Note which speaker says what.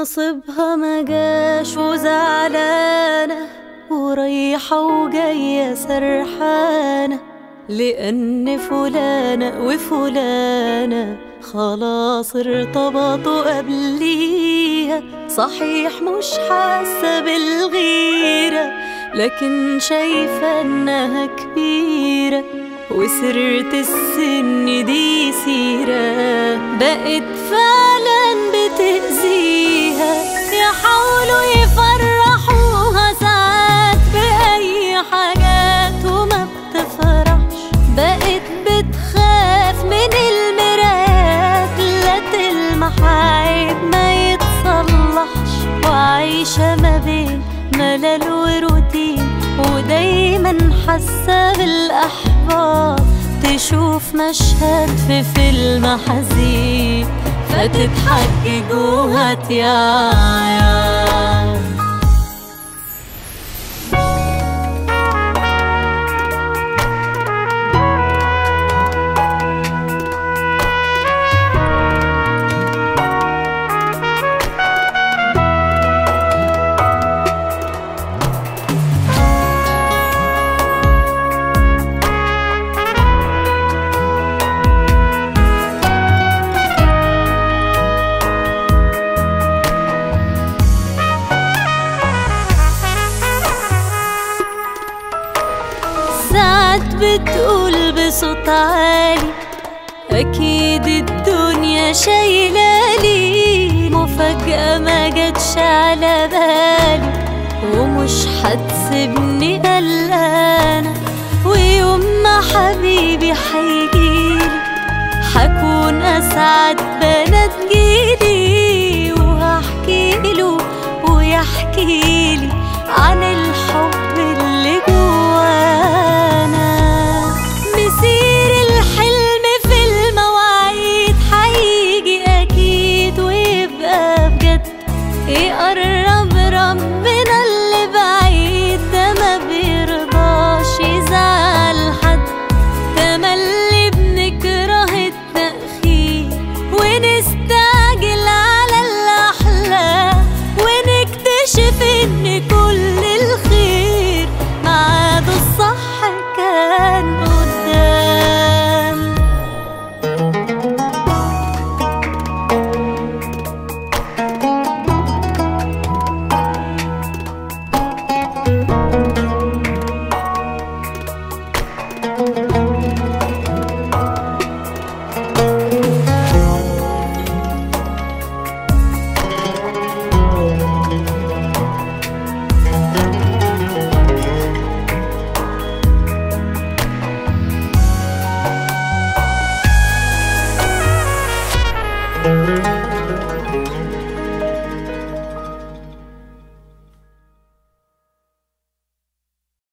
Speaker 1: نصيبها ما جاش وزعلانة ورايحة وجاية سرحانة، لأن فلانة وفلانة خلاص ارتبطوا قبليها. صحيح مش حاسة بالغيرة، لكن شايفة انها كبيرة، وسيرة السن دي سيرة بقت فعلا بتأذيها. يحاولوا يفرحوها ساعات بأي حاجات وما بتفرحش، بقت بتخاف من المرايات، لا تلمح عيب ما يتصلحش، وعايشة ما بين ملل وروتين، ودايما حاسة بالأحباط. تشوف مشهد في فيلم حزين فتضحك جوها تعيط. ساعات بتقول بصوت عالي أكيد الدنيا شايلالي، مفاجأة ما جاتش على بالي ومش هتسيبني قلقانة، ويوم ما حبيبي هيجي